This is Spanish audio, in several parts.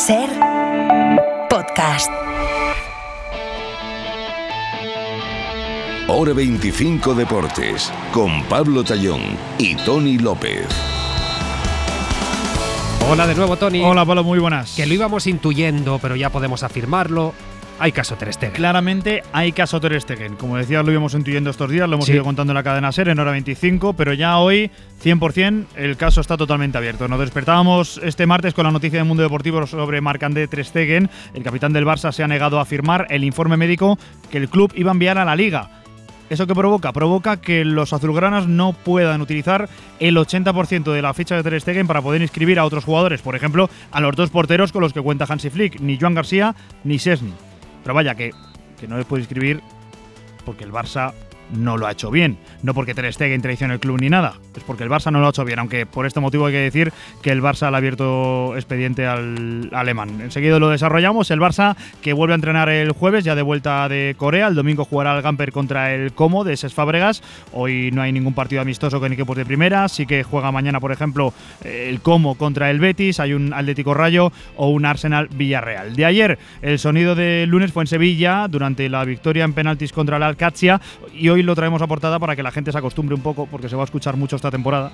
SER Podcast. Hora 25 Deportes, con Pablo Tallón y Tony López. Hola de nuevo, Tony. Hola, Pablo, muy buenas. Que lo íbamos intuyendo, pero ya podemos afirmarlo. Hay caso Ter Stegen. Claramente hay caso Ter Stegen. Como decías, lo íbamos intuyendo estos días, lo hemos ido contando en la cadena SER en Hora 25, pero ya hoy, 100%, el caso está totalmente abierto. Nos despertábamos este martes con la noticia del mundo deportivo sobre Marc-André Ter Stegen. El capitán del Barça se ha negado a firmar el informe médico que el club iba a enviar a la Liga. ¿Eso qué provoca? Provoca que los azulgranas no puedan utilizar el 80% de la ficha de Ter Stegen para poder inscribir a otros jugadores. Por ejemplo, a los dos porteros con los que cuenta Hansi Flick, ni Joan García ni Szczęsny. Pero vaya, que no les puede inscribir porque el Barça no lo ha hecho bien. No porque Ter Stegen traicione el club ni nada. Es porque el Barça no lo ha hecho bien. Aunque por este motivo hay que decir que el Barça le ha abierto expediente al alemán. Enseguida lo desarrollamos. El Barça que vuelve a entrenar el jueves, ya de vuelta de Corea. El domingo jugará el Gamper contra el Como de Cesc Fàbregas. Hoy no hay ningún partido amistoso con equipos de primera. Sí que juega mañana, por ejemplo, el Como contra el Betis. Hay un Atlético Rayo o un Arsenal Villarreal. De ayer, el sonido del lunes fue en Sevilla durante la victoria en penaltis contra el Alcacia. Y hoy lo traemos a portada para que la gente se acostumbre un poco, porque se va a escuchar mucho esta temporada.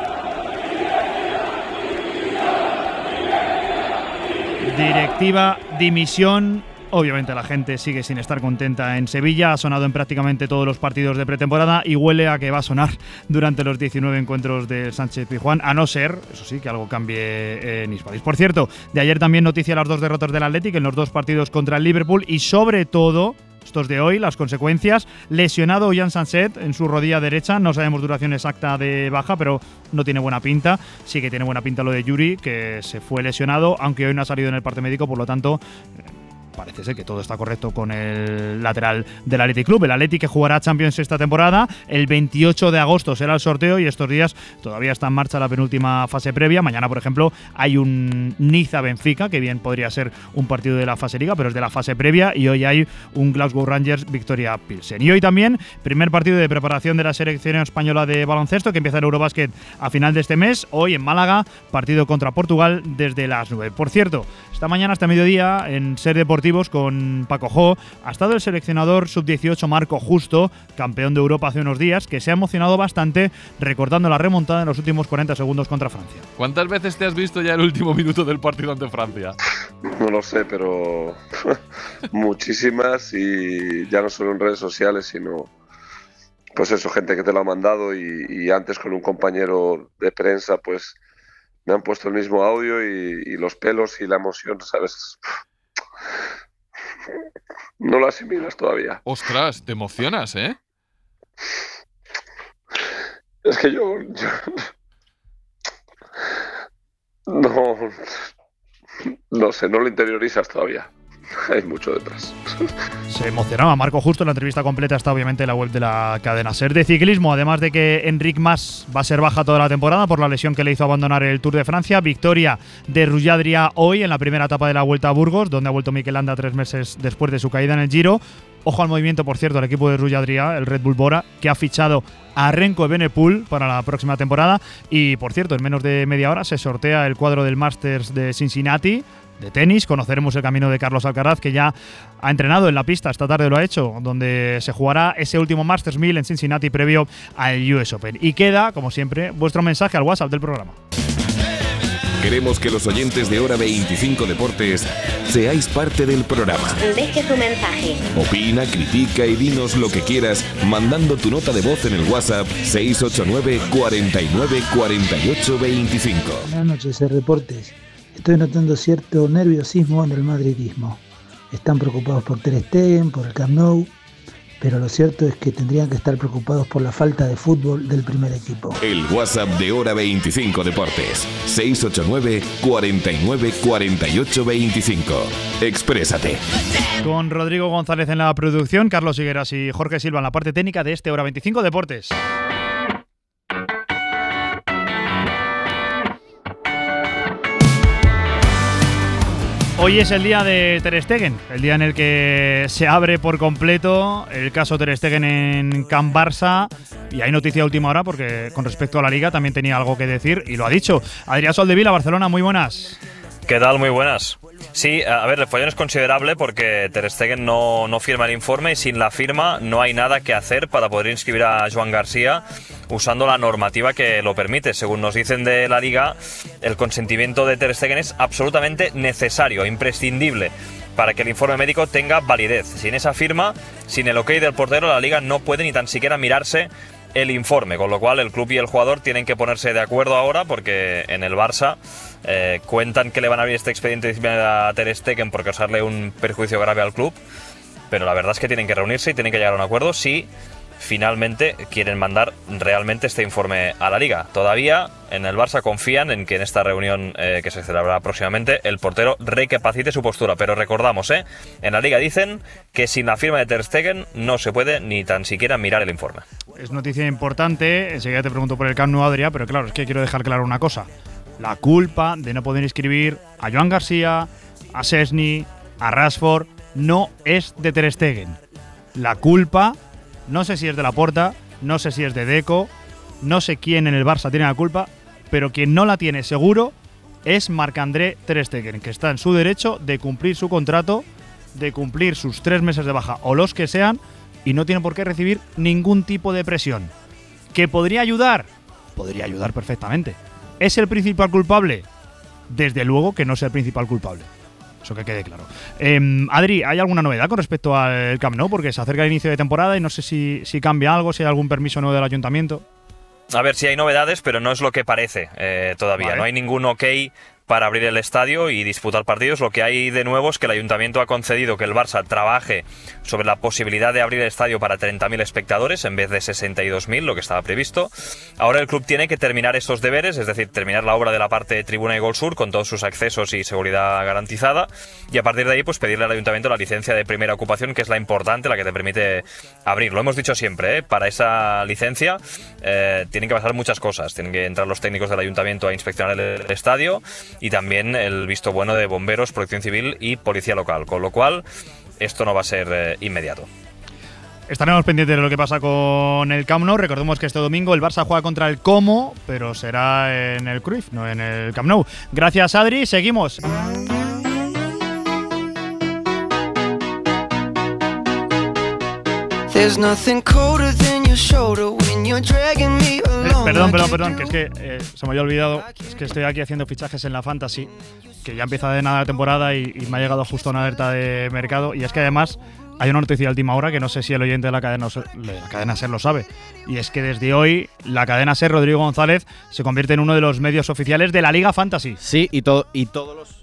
Directiva, dimisión. Obviamente la gente sigue sin estar contenta en Sevilla, ha sonado en prácticamente todos los partidos de pretemporada y huele a que va a sonar durante los 19 encuentros de Sánchez-Pizjuán, a no ser, eso sí, que algo cambie en Hispalis. Por cierto, de ayer también noticia las dos derrotas del Athletic en los dos partidos contra el Liverpool y sobre todo, estos de hoy, las consecuencias. Lesionado Jan Sanset en su rodilla derecha. No sabemos duración exacta de baja, pero no tiene buena pinta. Sí que tiene buena pinta lo de Yuri, que se fue lesionado, aunque hoy no ha salido en el parte médico, por lo tanto parece ser que todo está correcto con el lateral del Athletic Club. El Athletic que jugará Champions esta temporada. El 28 de agosto será el sorteo y estos días todavía está en marcha la penúltima fase previa. Mañana, por ejemplo, hay un Niza-Benfica, que bien podría ser un partido de la fase liga, pero es de la fase previa. Y hoy hay un Glasgow Rangers-Victoria Pilsen. Y hoy también, primer partido de preparación de la selección española de baloncesto, que empieza en Eurobasket a final de este mes. Hoy en Málaga, partido contra Portugal desde las 9. Por cierto, esta mañana hasta mediodía en SER Deportivos con Paco Jo ha estado el seleccionador sub-18 Marco Justo, campeón de Europa hace unos días, que se ha emocionado bastante recordando la remontada en los últimos 40 segundos contra Francia. ¿Cuántas veces te has visto ya el último minuto del partido ante Francia? No lo sé, pero muchísimas, y ya no solo en redes sociales, sino pues eso, gente que te lo ha mandado y antes con un compañero de prensa pues me han puesto el mismo audio y los pelos y la emoción, ¿sabes? No lo asimilas todavía. Ostras, te emocionas, ¿eh? Es que yo no sé, no lo interiorizas todavía. Hay mucho detrás. Se emocionaba Marco Justo. La entrevista completa está obviamente en la web de la cadena SER. De ciclismo, además de que Enric Mas va a ser baja toda la temporada por la lesión que le hizo abandonar el Tour de Francia. Victoria de Roger Adrià hoy en la primera etapa de la Vuelta a Burgos, donde ha vuelto Mikel Landa 3 meses después de su caída en el Giro. Ojo al movimiento, por cierto, el equipo de Roger Adrià, el Red Bull Bora, que ha fichado a Renko Evenepoel para la próxima temporada. Y, por cierto, en menos de media hora se sortea el cuadro del Masters de Cincinnati de tenis. Conoceremos el camino de Carlos Alcaraz, que ya ha entrenado en la pista, esta tarde lo ha hecho, donde se jugará ese último Masters 1000 en Cincinnati previo al US Open. Y queda, como siempre, vuestro mensaje al WhatsApp del programa. Queremos que los oyentes de Hora 25 Deportes seáis parte del programa. Deje su mensaje. Opina, critica y dinos lo que quieras mandando tu nota de voz en el WhatsApp 689 49 48 25. Buenas noches, SER Deportes. Estoy notando cierto nerviosismo en el madridismo. Están preocupados por Ter Stegen, por el Camp Nou, pero lo cierto es que tendrían que estar preocupados por la falta de fútbol del primer equipo. El WhatsApp de Hora 25 Deportes 689 49 48 25. Exprésate. Con Rodrigo González en la producción, Carlos Higueras y Jorge Silva en la parte técnica de este Hora 25 Deportes. Hoy es el día de Ter Stegen, el día en el que se abre por completo el caso Ter Stegen en Can Barça. Y hay noticia de última hora porque con respecto a la Liga también tenía algo que decir y lo ha dicho. Adrián Soldevila, Barcelona, muy buenas. ¿Qué tal? Muy buenas. Sí, a ver, el follón es considerable porque Ter Stegen no firma el informe y sin la firma no hay nada que hacer para poder inscribir a Joan García usando la normativa que lo permite. Según nos dicen de la Liga, el consentimiento de Ter Stegen es absolutamente necesario, imprescindible, para que el informe médico tenga validez. Sin esa firma, sin el ok del portero, la Liga no puede ni tan siquiera mirarse el informe, con lo cual el club y el jugador tienen que ponerse de acuerdo ahora, porque en el Barça cuentan que le van a abrir este expediente disciplinario a Ter Stegen por causarle un perjuicio grave al club, pero la verdad es que tienen que reunirse y tienen que llegar a un acuerdo si finalmente quieren mandar realmente este informe a la Liga. Todavía en el Barça confían en que en esta reunión que se celebrará próximamente el portero recapacite su postura, pero recordamos, en la Liga dicen que sin la firma de Ter Stegen no se puede ni tan siquiera mirar el informe. Es noticia importante, enseguida te pregunto por el Camp Nou, Adrià, pero claro, es que quiero dejar claro una cosa. La culpa de no poder inscribir a Joan García, a Szczęsny, a Rashford, no es de Ter Stegen. La culpa, no sé si es de Laporta, no sé si es de Deco, no sé quién en el Barça tiene la culpa, pero quien no la tiene seguro es Marc-André Ter Stegen, que está en su derecho de cumplir su contrato, de cumplir sus 3 meses de baja o los que sean, y no tiene por qué recibir ningún tipo de presión. ¿Que podría ayudar? Podría ayudar perfectamente. ¿Es el principal culpable? Desde luego que no es el principal culpable. Eso que quede claro. Adri, ¿hay alguna novedad con respecto al Camp Nou? Porque se acerca el inicio de temporada y no sé si cambia algo, si hay algún permiso nuevo del ayuntamiento. A ver, sí hay novedades, pero no es lo que parece todavía. Vale. No hay ningún ok para abrir el estadio y disputar partidos. Lo que hay de nuevo es que el ayuntamiento ha concedido que el Barça trabaje sobre la posibilidad de abrir el estadio para 30.000 espectadores en vez de 62.000, lo que estaba previsto. Ahora el club tiene que terminar estos deberes, es decir, terminar la obra de la parte de tribuna y gol sur con todos sus accesos y seguridad garantizada, y a partir de ahí pues pedirle al ayuntamiento la licencia de primera ocupación, que es la importante, la que te permite abrir. Lo hemos dicho siempre, para esa licencia tienen que pasar muchas cosas. Tienen que entrar los técnicos del ayuntamiento a inspeccionar el estadio, y también el visto bueno de bomberos, protección civil y policía local, con lo cual esto no va a ser inmediato. Estaremos pendientes de lo que pasa con el Camp Nou. Recordemos que este domingo el Barça juega contra el Como, pero será en el Cruyff, no en el Camp Nou. Gracias, Adri. Seguimos. Perdón, que es que se me había olvidado. Es que estoy aquí haciendo fichajes en la Fantasy, que ya empieza de nada la temporada y me ha llegado justo una alerta de mercado. Y es que además hay una noticia de última hora que no sé si el oyente de la cadena SER lo sabe. Y es que desde hoy la cadena SER, Rodrigo González, se convierte en uno de los medios oficiales de la Liga Fantasy. Sí, y todos los...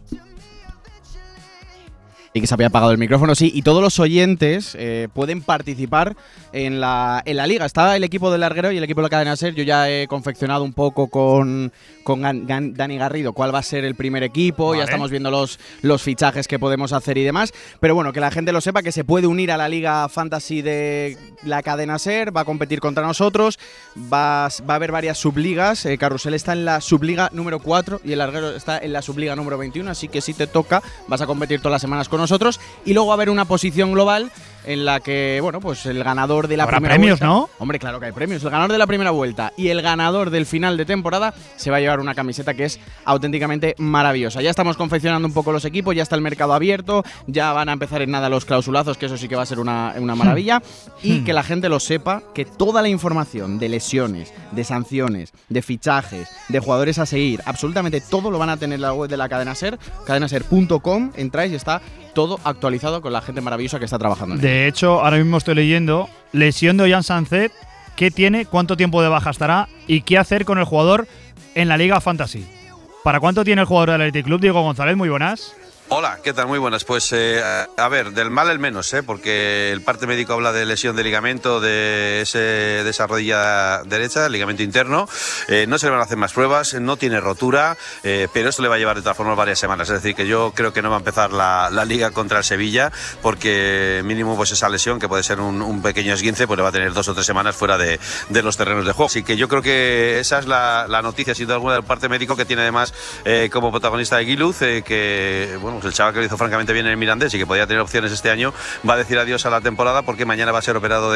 Y que se había apagado el micrófono, sí. Y todos los oyentes pueden participar en la liga. Está el equipo del Larguero y el equipo de la cadena SER. Yo ya he confeccionado un poco con Dani Garrido cuál va a ser el primer equipo. Vale. Ya estamos viendo los fichajes que podemos hacer y demás. Pero bueno, que la gente lo sepa, que se puede unir a la Liga Fantasy de la cadena SER. Va a competir contra nosotros. Va a haber varias subligas. Carrusel está en la subliga número 4 y el Larguero está en la subliga número 21. Así que si te toca, vas a competir todas las semanas con nosotros. Y luego va a haber una posición global en la que, bueno, pues el ganador de la primera premios, vuelta… ¿no? Hombre, claro que hay premios. El ganador de la primera vuelta y el ganador del final de temporada se va a llevar una camiseta que es auténticamente maravillosa. Ya estamos confeccionando un poco los equipos, ya está el mercado abierto, ya van a empezar en nada los clausulazos, que eso sí que va a ser una maravilla. Y que la gente lo sepa, que toda la información de lesiones, de sanciones, de fichajes, de jugadores a seguir, absolutamente todo lo van a tener en la web de la cadena SER, cadenaser.com. Entráis y está todo actualizado con la gente maravillosa que está trabajando en De hecho, ahora mismo estoy leyendo lesión de Ollán Sánchez, qué tiene, cuánto tiempo de baja estará y qué hacer con el jugador en la Liga Fantasy. ¿Para cuánto tiene el jugador del Athletic Club? Diego González, muy buenas. Hola, ¿qué tal? Muy buenas. Pues a ver, del mal el menos, porque el parte médico habla de lesión de ligamento de esa rodilla derecha, ligamento interno. No se le van a hacer más pruebas, no tiene rotura, pero esto le va a llevar de todas formas varias semanas. Es decir, que yo creo que no va a empezar la liga contra el Sevilla, porque mínimo pues esa lesión, que puede ser un pequeño esguince, pues le va a tener 2 o 3 semanas fuera de los terrenos de juego. Así que yo creo que esa es la noticia, sin duda alguna, del parte médico, que tiene además como protagonista de Guiluz, que bueno, vamos, el chaval que lo hizo francamente bien en el Mirandés y que podía tener opciones este año, va a decir adiós a la temporada porque mañana va a ser operado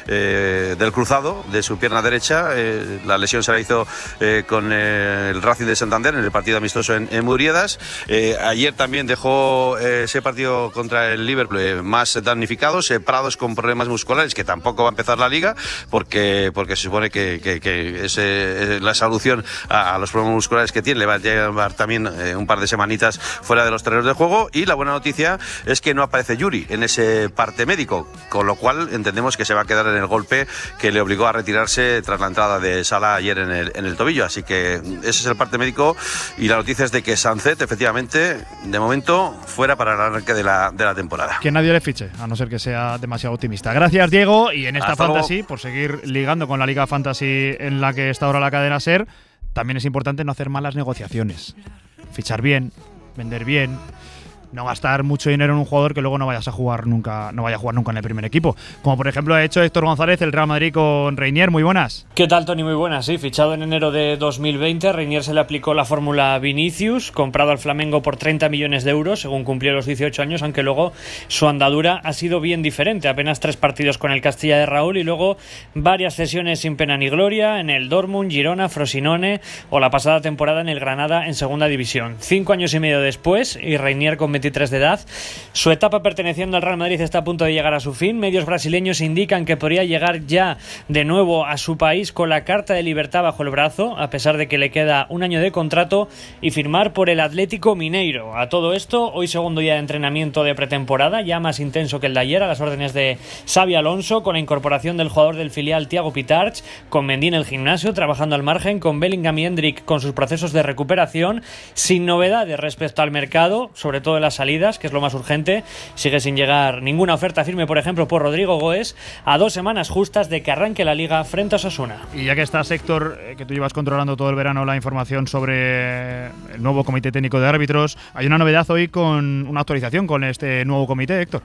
del cruzado, de su pierna derecha. La lesión se la hizo con el Racing de Santander en el partido amistoso en Muriedas. Ayer también dejó ese partido contra el Liverpool más damnificados, Prados con problemas musculares, que tampoco va a empezar la Liga porque se supone que es la solución a los problemas musculares que tiene. Le va a llevar también un par de semanitas fuera de los terrenos de juego. Y la buena noticia es que no aparece Yuri en ese parte médico, con lo cual entendemos que se va a quedar en el golpe que le obligó a retirarse tras la entrada de Salah ayer en el tobillo. Así que ese es el parte médico, y la noticia es de que Sancet, efectivamente, de momento fuera para el arranque de la temporada. Que nadie le fiche, a no ser que sea demasiado optimista. Gracias, Diego. Y en esta Hasta fantasy, luego. por seguir ligando con la Liga Fantasy en la que está ahora la cadena SER, también es importante no hacer malas negociaciones. Fichar bien, vender bien, no gastar mucho dinero en un jugador que luego no vaya a jugar nunca en el primer equipo. Como por ejemplo ha hecho Héctor González, el Real Madrid con Reinier. Muy buenas. ¿Qué tal, Tony? Muy buenas. Sí, fichado en enero de 2020, Reinier se le aplicó la fórmula Vinicius, comprado al Flamengo por 30 millones de euros, según cumplió los 18 años, aunque luego su andadura ha sido bien diferente. Apenas 3 partidos con el Castilla de Raúl y luego varias sesiones sin pena ni gloria en el Dortmund, Girona, Frosinone o la pasada temporada en el Granada en segunda división. 5 años y medio después, y Reinier con 23 de edad, su etapa perteneciendo al Real Madrid está a punto de llegar a su fin. Medios brasileños indican que podría llegar ya de nuevo a su país con la carta de libertad bajo el brazo, a pesar de que le queda un año de contrato, y firmar por el Atlético Mineiro. A todo esto, hoy segundo día de entrenamiento de pretemporada, ya más intenso que el de ayer, a las órdenes de Xabi Alonso, con la incorporación del jugador del filial Thiago Pitarch, con Mendy en el gimnasio, trabajando al margen, con Bellingham y Endrick con sus procesos de recuperación, sin novedades respecto al mercado, sobre todo en las salidas, que es lo más urgente. Sigue sin llegar ninguna oferta firme, por ejemplo, por Rodrigo Goes, a 2 semanas justas de que arranque la Liga frente a Osasuna. Y ya que estás, Héctor, que tú llevas controlando todo el verano la información sobre el nuevo comité técnico de árbitros, hay una novedad hoy con una actualización con este nuevo comité, Héctor.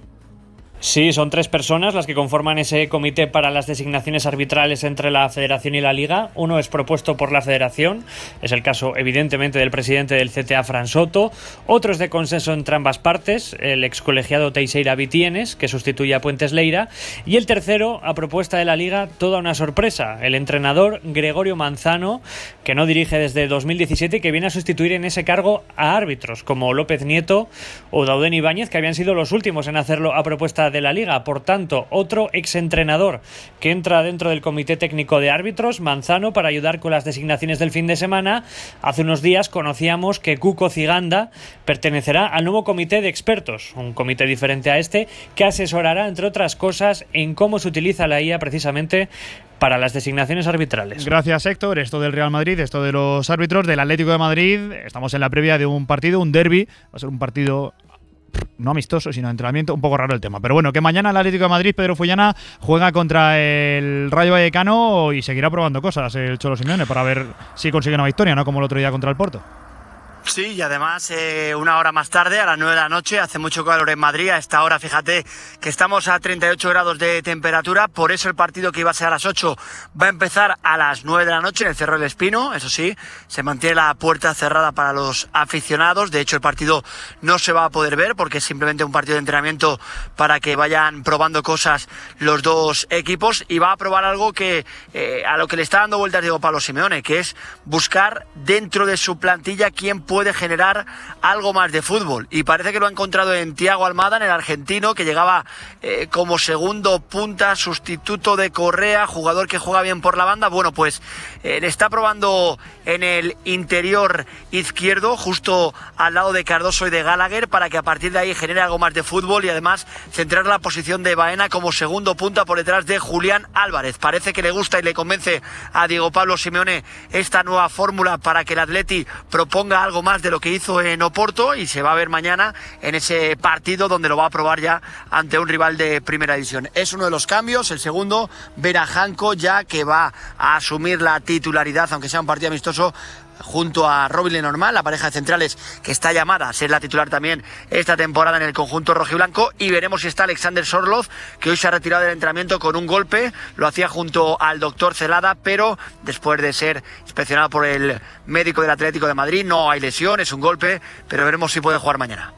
Sí, son 3 personas las que conforman ese comité para las designaciones arbitrales entre la Federación y la Liga. Uno es propuesto por la Federación, es el caso evidentemente del presidente del CTA, Fran Soto. Otro es de consenso entre ambas partes, el excolegiado Teixeira Vitienes, que sustituye a Puentes Leira. Y el tercero, a propuesta de la Liga, toda una sorpresa, el entrenador Gregorio Manzano, que no dirige desde 2017 y que viene a sustituir en ese cargo a árbitros como López Nieto o Dauden Ibáñez, que habían sido los últimos en hacerlo a propuesta de la Liga. Por tanto, otro exentrenador que entra dentro del comité técnico de árbitros, Manzano, para ayudar con las designaciones del fin de semana. Hace unos días conocíamos que Cuco Ciganda pertenecerá al nuevo comité de expertos, un comité diferente a este, que asesorará, entre otras cosas, en cómo se utiliza la IA precisamente para las designaciones arbitrales. Gracias, Héctor. Esto del Real Madrid, esto de los árbitros, del Atlético de Madrid. Estamos en la previa de un partido, un derbi. Va a ser un partido no amistoso, sino entrenamiento, un poco raro el tema. Pero bueno, que mañana el Atlético de Madrid, Pedro Fullana, juega contra el Rayo Vallecano y seguirá probando cosas el Cholo Simeone para ver si consigue una victoria, no como el otro día contra el Porto. Sí, y además una hora más tarde, a las 9 de la noche, hace mucho calor en Madrid. A esta hora, fíjate que estamos a 38 grados de temperatura, por eso el partido que iba a ser a las 8 va a empezar a las 9 de la noche en el Cerro del Espino. Eso sí, se mantiene la puerta cerrada para los aficionados. De hecho, el partido no se va a poder ver porque es simplemente un partido de entrenamiento para que vayan probando cosas los dos equipos, y va a probar algo que a lo que le está dando vueltas Diego Pablo Simeone, que es buscar dentro de su plantilla quién puede generar algo más de fútbol, y parece que lo ha encontrado en Thiago Almada, en el argentino, que llegaba como segundo punta, sustituto de Correa, jugador que juega bien por la banda. Bueno, pues le está probando en el interior izquierdo, justo al lado de Cardoso y de Gallagher, para que a partir de ahí genere algo más de fútbol y además centrar la posición de Baena como segundo punta por detrás de Julián Álvarez. Parece que le gusta y le convence a Diego Pablo Simeone esta nueva fórmula para que el Atleti proponga algo más de lo que hizo en Oporto, y se va a ver mañana en ese partido donde lo va a probar ya ante un rival de primera división. Es uno de los cambios. El segundo, ver a Janko, ya que va a asumir la titularidad, aunque sea un partido amistoso, junto a Robin Lenormand, la pareja de centrales que está llamada a ser la titular también esta temporada en el conjunto rojiblanco. Y veremos si está Alexander Sorloth, que hoy se ha retirado del entrenamiento con un golpe. Lo hacía junto al doctor Celada, pero después de ser inspeccionado por el médico del Atlético de Madrid, no hay lesión, es un golpe, pero veremos si puede jugar mañana.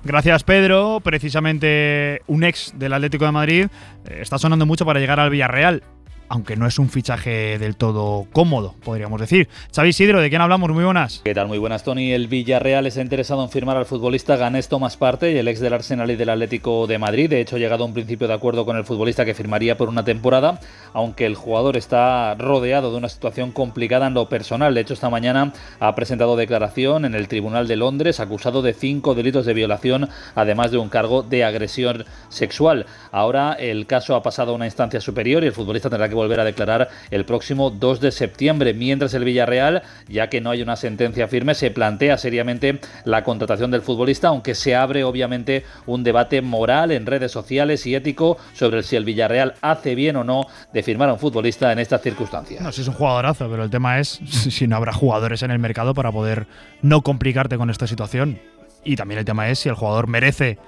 Gracias, Pedro. Precisamente un ex del Atlético de Madrid está sonando mucho para llegar al Villarreal, aunque no es un fichaje del todo cómodo, podríamos decir. Xavi Isidro, ¿de quién hablamos? Muy buenas. ¿Qué tal? Muy buenas, Tony. El Villarreal está interesado en firmar al futbolista Ganés Tomás Partey, el ex del Arsenal y del Atlético de Madrid. De hecho, ha llegado a un principio de acuerdo con el futbolista que firmaría por una temporada, aunque el jugador está rodeado de una situación complicada en lo personal. De hecho, esta mañana ha presentado declaración en el Tribunal de Londres, acusado de 5 delitos de violación, además de un cargo de agresión sexual. Ahora el caso ha pasado a una instancia superior y el futbolista tendrá que volver a declarar el próximo 2 de septiembre, mientras el Villarreal, ya que no hay una sentencia firme, se plantea seriamente la contratación del futbolista, aunque se abre obviamente un debate moral en redes sociales y ético sobre si el Villarreal hace bien o no de firmar a un futbolista en estas circunstancias. No, si es un jugadorazo, pero el tema es si no habrá jugadores en el mercado para poder no complicarte con esta situación. Y también el tema es si el jugador merece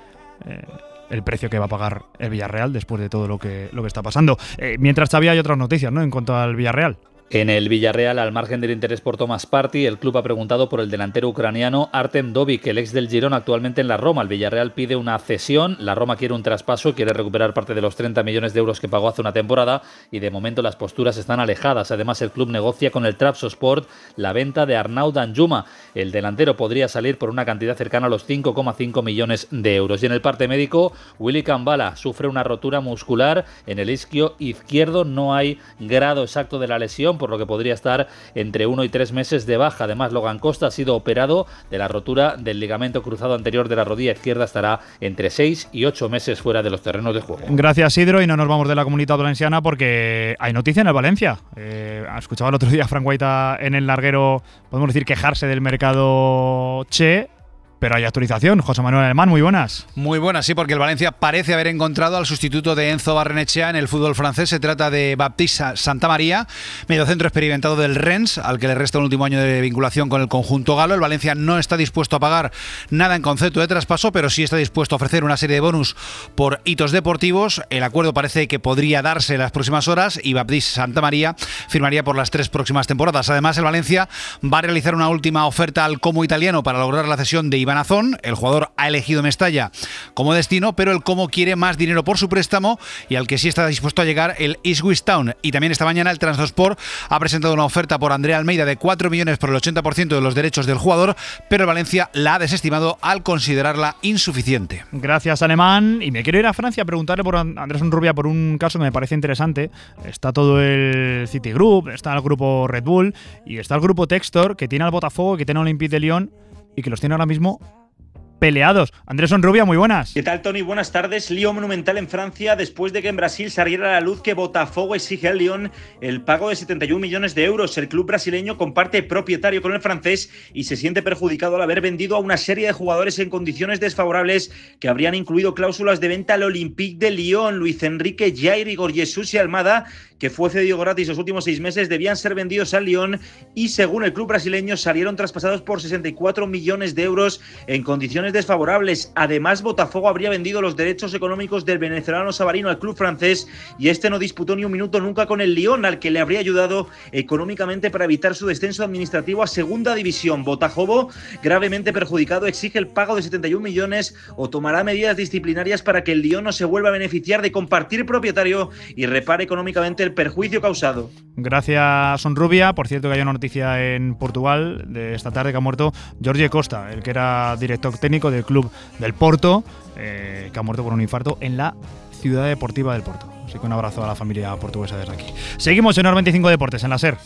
el precio que va a pagar el Villarreal después de todo lo que está pasando. Mientras, Xavi, hay otras noticias, ¿no?, en cuanto al Villarreal. En el Villarreal, al margen del interés por Tomás Partey, el club ha preguntado por el delantero ucraniano Artem Dovbyk, el ex del Girona, actualmente en la Roma. El Villarreal pide una cesión, la Roma quiere un traspaso, quiere recuperar parte de los 30 millones de euros que pagó hace una temporada y de momento las posturas están alejadas. Además, el club negocia con el Trabzonspor la venta de Arnaud Danjuma. El delantero podría salir por una cantidad cercana a los 5,5 millones de euros. Y en el parte médico, Willy Kambala sufre una rotura muscular en el isquio izquierdo. No hay grado exacto de la lesión, por lo que podría estar entre 1 y 3 meses de baja. Además, Logan Costa ha sido operado de la rotura del ligamento cruzado anterior de la rodilla izquierda. Estará entre 6 y 8 meses fuera de los terrenos de juego. Gracias, Isidro, y no nos vamos de la Comunitat Valenciana porque hay noticia en el Valencia. Escuchaba el otro día a Frank Guaita en el larguero, podemos decir, quejarse del mercado Che. Pero hay actualización. José Manuel Alemán, muy buenas. Muy buenas, sí, porque el Valencia parece haber encontrado al sustituto de Enzo Barrenechea en el fútbol francés. Se trata de Baptiste Santamaría, mediocentro experimentado del Rennes, al que le resta un último año de vinculación con el conjunto galo. El Valencia no está dispuesto a pagar nada en concepto de traspaso, pero sí está dispuesto a ofrecer una serie de bonus por hitos deportivos. El acuerdo parece que podría darse en las próximas horas y Baptiste Santamaría firmaría por las 3 próximas temporadas. Además, el Valencia va a realizar una última oferta al Como italiano para lograr la cesión de Iván Azón. El jugador ha elegido Mestalla como destino, pero el Como quiere más dinero por su préstamo y al que sí está dispuesto a llegar el Ipswich Town. Y también esta mañana el Trabzonspor ha presentado una oferta por Andrea Almeida de 4 millones por el 80% de los derechos del jugador, pero el Valencia la ha desestimado al considerarla insuficiente. Gracias, Alemán. Y me quiero ir a Francia a preguntarle por Andrés Onrubia por un caso que me parece interesante. Está todo el Citigroup, está el grupo Red Bull y está el grupo Textor, que tiene al Botafogo, que tiene al Olympique de Lyon y que los tiene ahora mismo peleados. Andrés Onrubia, muy buenas. ¿Qué tal, Tony? Buenas tardes. Lío monumental en Francia después de que en Brasil saliera a la luz que Botafogo exige al Lyon el pago de 71 millones de euros. El club brasileño comparte propietario con el francés y se siente perjudicado al haber vendido a una serie de jugadores en condiciones desfavorables que habrían incluido cláusulas de venta al Olympique de Lyon. Luis Enrique, Jair, Igor Jesús y Almada, que fue cedido gratis los últimos 6 meses, debían ser vendidos al Lyon y, según el club brasileño, salieron traspasados por 64 millones de euros en condiciones desfavorables. Además, Botafogo habría vendido los derechos económicos del venezolano Savarino al club francés y este no disputó ni un minuto nunca con el Lyon, al que le habría ayudado económicamente para evitar su descenso administrativo a segunda división. Botafogo, gravemente perjudicado, exige el pago de 71 millones o tomará medidas disciplinarias para que el Lyon no se vuelva a beneficiar de compartir propietario y repare económicamente el perjuicio causado. Gracias, Onrubia. Por cierto, que hay una noticia en Portugal de esta tarde que ha muerto Jorge Costa, el que era director técnico del club del Porto, que ha muerto por un infarto en la ciudad deportiva del Porto. Así que un abrazo a la familia portuguesa desde aquí. Seguimos en Hora 25 Deportes, en la SER.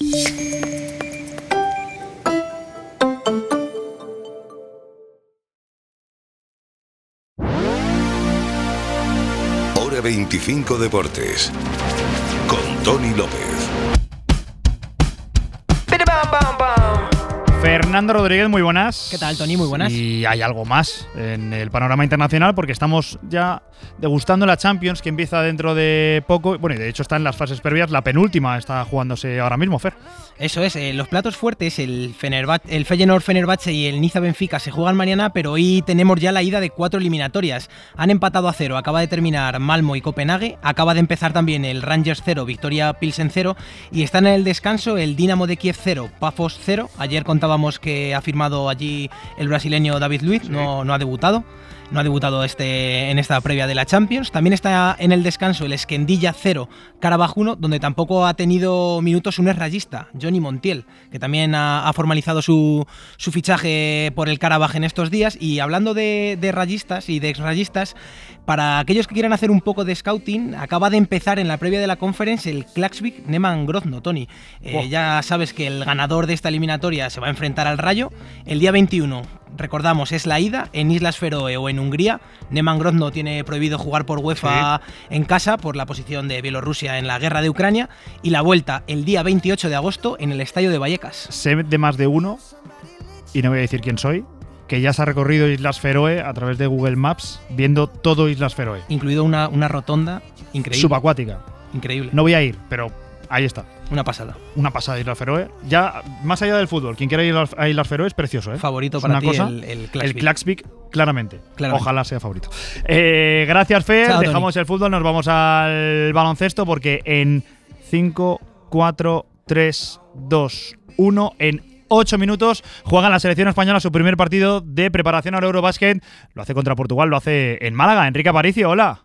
Hora 25 Deportes con Tony López. Fernando Rodríguez, muy buenas. ¿Qué tal, Tony? Muy buenas. Y hay algo más en el panorama internacional porque estamos ya degustando la Champions, que empieza dentro de poco. Bueno, y de hecho está en las fases previas. La penúltima está jugándose ahora mismo, Fer. Eso es, los platos fuertes, el Feyenoord-Fenerbahce y el Niza-Benfica se juegan mañana, pero hoy tenemos ya la ida de 4 eliminatorias. Han empatado a 0, acaba de terminar Malmo y Copenhague, acaba de empezar también el Rangers 0, Victoria Pilsen 0, y están en el descanso el Dinamo de Kiev 0, Pafos 0. Ayer contaba comentábamos que ha firmado allí el brasileño David Luiz, no ha debutado. No ha debutado en esta previa de la Champions. También está en el descanso el Esquendilla 0, Karabaj 1, donde tampoco ha tenido minutos un exrayista, Johnny Montiel, que también ha formalizado su fichaje por el Karabaj en estos días. Y hablando de rayistas y de exrayistas, para aquellos que quieran hacer un poco de scouting, acaba de empezar en la previa de la Conference el Klaksvik Neman Grodno, Tony. Ya sabes que el ganador de esta eliminatoria se va a enfrentar al Rayo el día 21. Recordamos, es la ida en Islas Feroe o en Hungría. Neman Grodno tiene prohibido jugar por UEFA en casa por la posición de Bielorrusia en la guerra de Ucrania, y la vuelta el día 28 de agosto en el estadio de Vallecas. Sé de más de uno, y no voy a decir quién soy, que ya se ha recorrido Islas Feroe a través de Google Maps, viendo todo Islas Feroe. Incluido una rotonda increíble. Subacuática. Increíble. No voy a ir, pero ahí está. Una pasada. Una pasada Islas Feroe. Ya, más allá del fútbol, quien quiera ir a Islas Feroe es precioso, ¿eh? Favorito es para una ti cosa, el Klaksvik, claramente. Ojalá sea favorito. Gracias, Fer. Chao, dejamos Tony. el fútbol, nos vamos al baloncesto, porque en 5, 4, 3, 2, 1, en 8 minutos juega la selección española su primer partido de preparación al Eurobasket. Lo hace contra Portugal, lo hace en Málaga. Enrique Aparicio, hola.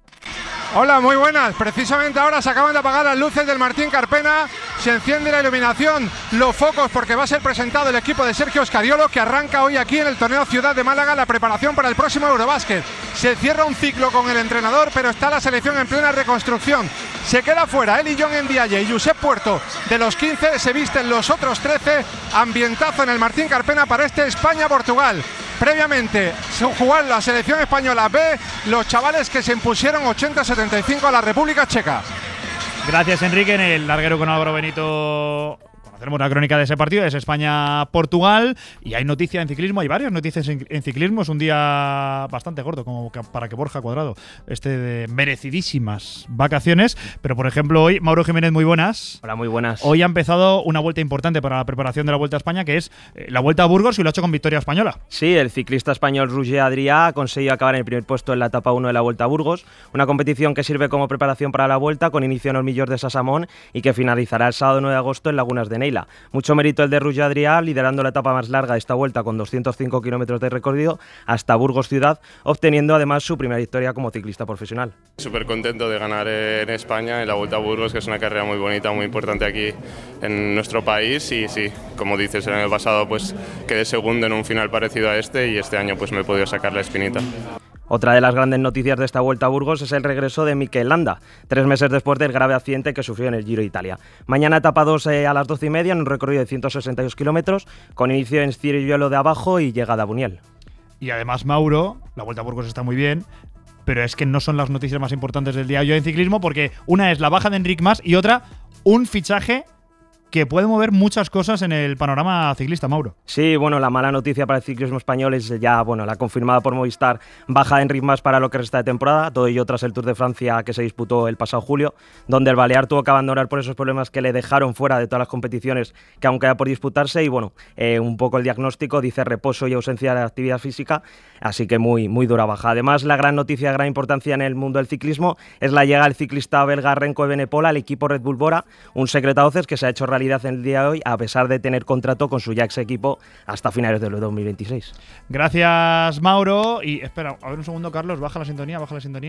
Hola, muy buenas. Precisamente ahora se acaban de apagar las luces del Martín Carpena. Se enciende la iluminación, los focos, porque va a ser presentado el equipo de Sergio Scariolo, que arranca hoy aquí en el torneo Ciudad de Málaga la preparación para el próximo Eurobasket. Se cierra un ciclo con el entrenador, pero está la selección en plena reconstrucción. Se queda fuera Eli John Ndiaye y Josep Puerto. De los 15 se visten los otros 13. Ambientazo en el Martín Carpena para este España-Portugal. Previamente, jugar la selección española B, los chavales que se impusieron 80-75 a la República Checa. Gracias, Enrique. En el larguero con Álvaro Benito conoceremos la crónica de ese partido. Es España-Portugal y hay noticia en ciclismo, hay varias noticias en ciclismo. Es un día bastante gordo como para que Borja Cuadrado esté de merecidísimas vacaciones. Pero, por ejemplo, hoy, Mauro Jiménez, muy buenas. Hola, muy buenas. Hoy ha empezado una vuelta importante para la preparación de la Vuelta a España, que es la Vuelta a Burgos, y lo ha hecho con victoria española. Sí, el ciclista español Roger Adrià ha conseguido acabar en el primer puesto en la etapa 1 de la Vuelta a Burgos, una competición que sirve como preparación para la Vuelta, con inicio en Olmillós de Sasamón y que finalizará el sábado 9 de agosto en Lagunas de Neila. Mucho mérito el de Roger Adrià, liderando la etapa más larga de esta Vuelta con 205 kilómetros de recorrido hasta Burgos ciudad, obteniendo además su primera victoria como ciclista profesional. Súper contento de ganar en España en la Vuelta a Burgos, que es una carrera muy bonita, muy importante aquí en nuestro país, y sí, como dices, el año pasado pues quedé segundo en un final parecido a este, y este año pues me he podido sacar la espinita. Otra de las grandes noticias de esta Vuelta a Burgos es el regreso de Mikel Landa, 3 meses después del grave accidente que sufrió en el Giro de Italia. Mañana etapa 2 a las 12:30 en un recorrido de 162 kilómetros, con inicio en Ciriolo de Abajo y llegada a Buñuel. Y además, Mauro, la Vuelta a Burgos está muy bien, pero es que no son las noticias más importantes del día hoy en ciclismo, porque una es la baja de Enric Mas y otra, un fichaje que puede mover muchas cosas en el panorama ciclista, Mauro. Sí, bueno, la mala noticia para el ciclismo español es ya, la confirmada por Movistar baja de Enric Mas para lo que resta de temporada, todo ello tras el Tour de Francia que se disputó el pasado julio, donde el balear tuvo que abandonar por esos problemas que le dejaron fuera de todas las competiciones que aún queda por disputarse, y un poco el diagnóstico dice reposo y ausencia de actividad física, así que muy, muy dura baja. Además, la gran noticia de gran importancia en el mundo del ciclismo es la llegada del ciclista belga Remco Evenepoel al equipo Red Bull Bora, un secreto a voces que se ha hecho realidad en el día de hoy, a pesar de tener contrato con su ya ex equipo hasta finales del 2026. Gracias, Mauro. Y espera, a ver un segundo, Carlos, baja la sintonía.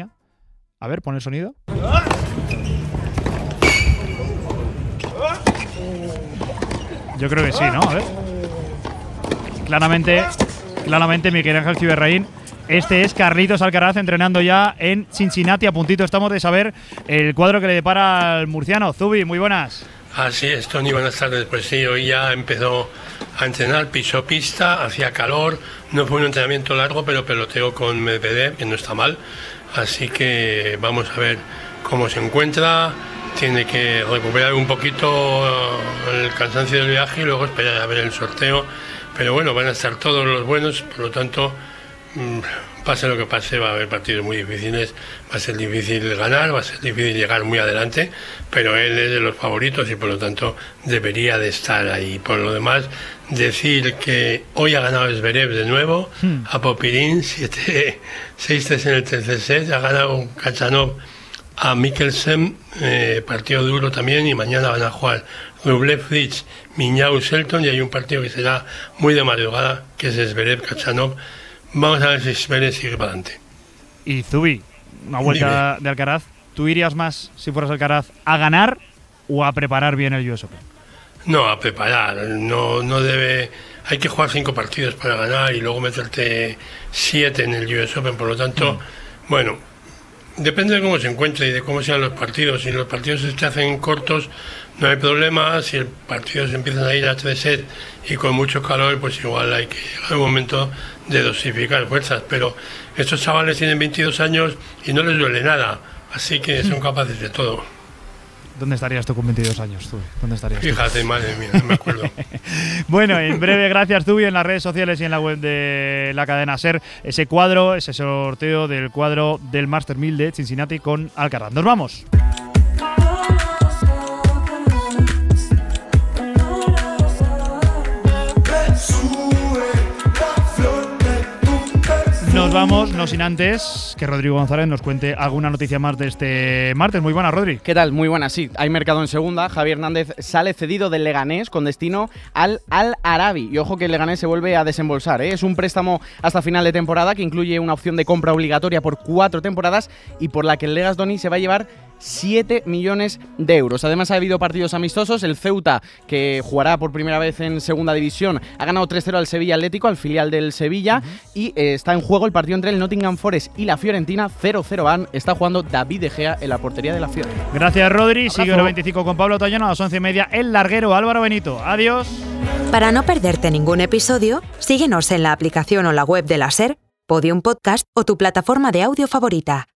A ver, pon el sonido. Yo creo que sí, ¿no? A ver. Claramente, Miguel Ángel Ciberraín. Este es Carlitos Alcaraz entrenando ya en Cincinnati. A puntito estamos de saber el cuadro que le depara al murciano. Zubi, muy buenas. Así es, Tony, buenas tardes. Pues sí, hoy ya empezó a entrenar, pisó pista, hacía calor, no fue un entrenamiento largo, pero peloteo con Medvedev, que no está mal, así que vamos a ver cómo se encuentra. Tiene que recuperar un poquito el cansancio del viaje y luego esperar a ver el sorteo, pero bueno, van a estar todos los buenos, por lo tanto, pase lo que pase, va a haber partidos muy difíciles, va a ser difícil ganar, va a ser difícil llegar muy adelante, pero él es de los favoritos y por lo tanto debería de estar ahí. Por lo demás, decir que hoy ha ganado Zverev de nuevo, a Popirín, 6-3 en el tercer set, ha ganado Kachanov a Mikkelsen, partido duro también, y mañana van a jugar Rublev, Fritz, Miñau, Shelton, y hay un partido que será muy de madrugada, que es Zverev, Kachanov. Vamos a ver si Zverev sigue para adelante. Y Zubi, una vuelta de Alcaraz, ¿tú irías más, si fueras Alcaraz, a ganar o a preparar bien el US Open? No, a preparar, no debe... Hay que jugar 5 partidos para ganar y luego meterte 7 en el US Open, por lo tanto, bueno, depende de cómo se encuentre y de cómo sean los partidos. Si los partidos se hacen cortos, no hay problema. Si el partido se empiezan a ir a 3 sets y con mucho calor, pues igual hay que llegar al momento de dosificar fuerzas. Pero estos chavales tienen 22 años y no les duele nada, así que son capaces de todo. ¿Dónde estarías tú con 22 años, Zubi? ¿Dónde estarías tú? Fíjate, madre mía, no me acuerdo. Bueno, en breve, gracias, Zubi, en las redes sociales y en la web de la cadena SER, ese cuadro, ese sorteo del cuadro del Master 1000 de Cincinnati con Alcaraz. ¡Nos vamos! Nos vamos, no sin antes que Rodrigo González nos cuente alguna noticia más de este martes. Muy buena, Rodri. ¿Qué tal? Muy buena, sí. Hay mercado en segunda. Javi Hernández sale cedido del Leganés con destino al Al-Arabi. Y ojo que el Leganés se vuelve a desembolsar, ¿eh? Es un préstamo hasta final de temporada que incluye una opción de compra obligatoria por 4 temporadas y por la que el Legas Doni se va a llevar 7 millones de euros. Además ha habido partidos amistosos. El Ceuta, que jugará por primera vez en segunda división, ha ganado 3-0 al Sevilla Atlético, al filial del Sevilla, y está en juego el partido entre el Nottingham Forest y la Fiorentina. 0-0 van. Está jugando David De Gea en la portería de la Fiore. Gracias, Rodri. Sigue Hora 25 con Pablo Toñano a las 11:30. El larguero Álvaro Benito. Adiós. Para no perderte ningún episodio, síguenos en la aplicación o la web de la SER, Podium Podcast o tu plataforma de audio favorita.